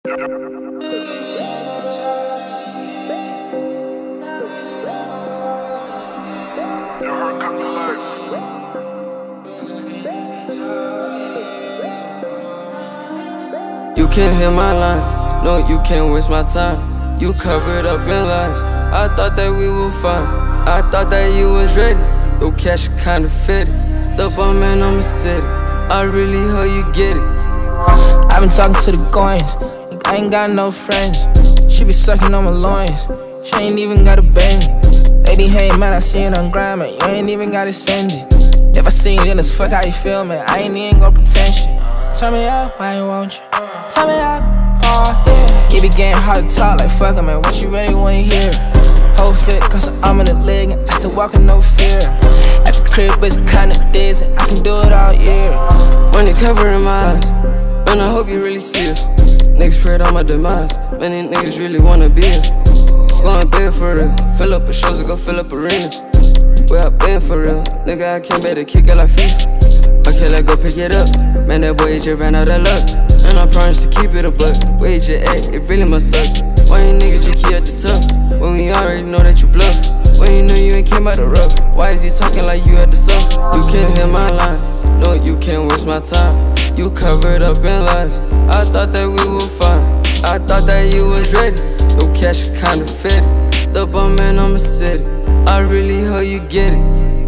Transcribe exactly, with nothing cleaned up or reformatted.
You can't hear my line, no, you can't waste my time. You covered up in lies, I thought that we were fine. I thought that you was ready, your cash kinda fitted. The bum man on the city, I really hope you get it. I've been talking to the goins, like I ain't got no friends. She be sucking on my loins, she ain't even got a baby. Baby, hey man, I see it on Gram, man, you ain't even gotta send it. If I see it, then it's fuck how you feel, man, I ain't even gon' pretend shit. Turn me up, why you want you? Turn me up, oh yeah. You be getting hard to talk like fuck it, man, what you really wanna hear? Whole fit, cause I'm in the leg and I still walk with no fear. At the crib, bitch, kinda dizzy, I can do it all year. Money covering my eyes, man, I hope you really see us. Niggas prayed on my demise, many niggas really wanna be us. Going big for real, fill up a shows and go fill up arenas. Where I been for real, nigga, I can't better kick it like FIFA. Okay, let go pick it up, man, that boy just ran out of luck. And I promise to keep it a buck, where you just at, it really must suck. Why you niggas just keep at the top, when we already know that you bluff? When you know you ain't came out the rough, why is you talking like you had to suffer? You can't hear my line, no, you can't waste my time. You covered up in lies, I thought that we were fine. I thought that you was ready, your cash kinda fitted. The bum man on the city, I really hope you get it.